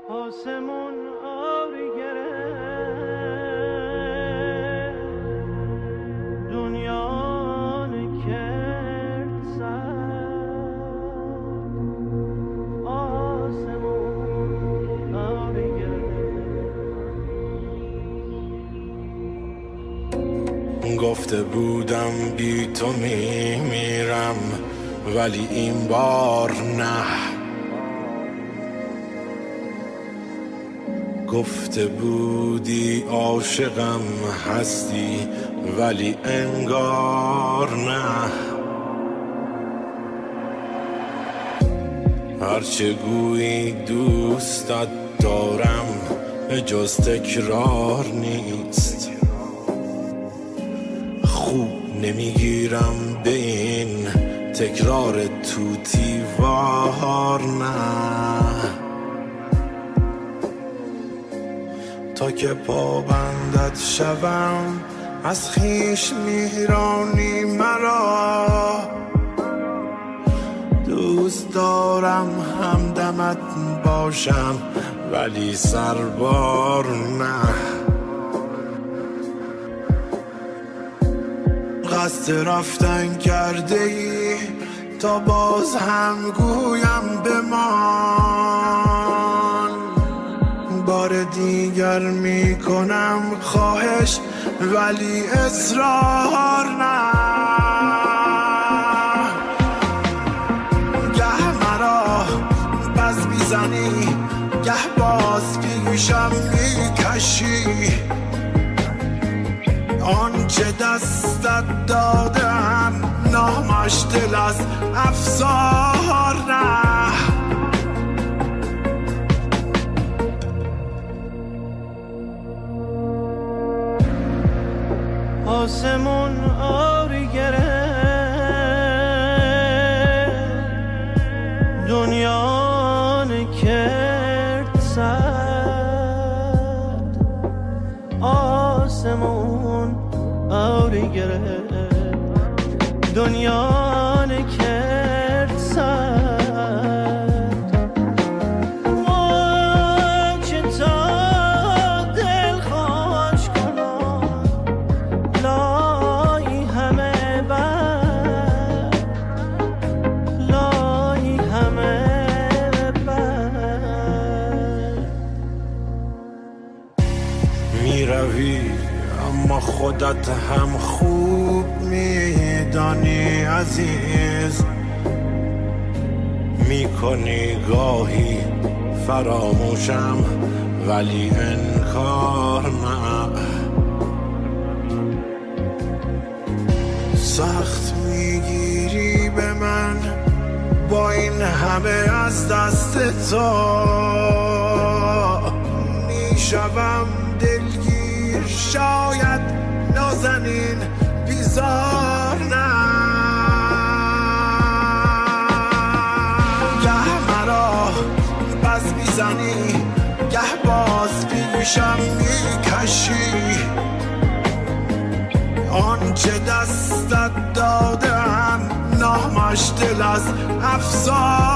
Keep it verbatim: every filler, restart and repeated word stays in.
آسمون آری گرفت دنیا نکرد سر آسمون آری گرفت گفته بودم بی تو میمیرم ولی این بار نه گفته بودی عاشقم هستی ولی انگار نه هرچه گویی دوستت دارم جز تکرار نیست خوب نمیگیرم به این تکرار توتی وار نه تا که پابندت شوم از خویش میرانی مرا دوست دارم همدمت باشم ولی سربار نه قصد رفتن کرده ای تا باز هم گویم بمان بار دیگر میکنم خواهش ولی اصرار نه گه مرا بز میزنی گه باز پیشم میکشی آنچه دستت دادم نامش دل از افسار نه آسمون آری گرفت دنیا نکرد سد آسمون آری گرفت دنیا نکرد سد اما خودت هم خوب میدانی عزیز میکنی گاهی فراموشم ولی انکار نه سخت میگیری به من با این همه از دست تو میشوم دلگیر شاید نازنین بیزار نه گه مرا بز میزنی گه باز پیشم میکشی آنچه دستت دادم نامش دل از افسار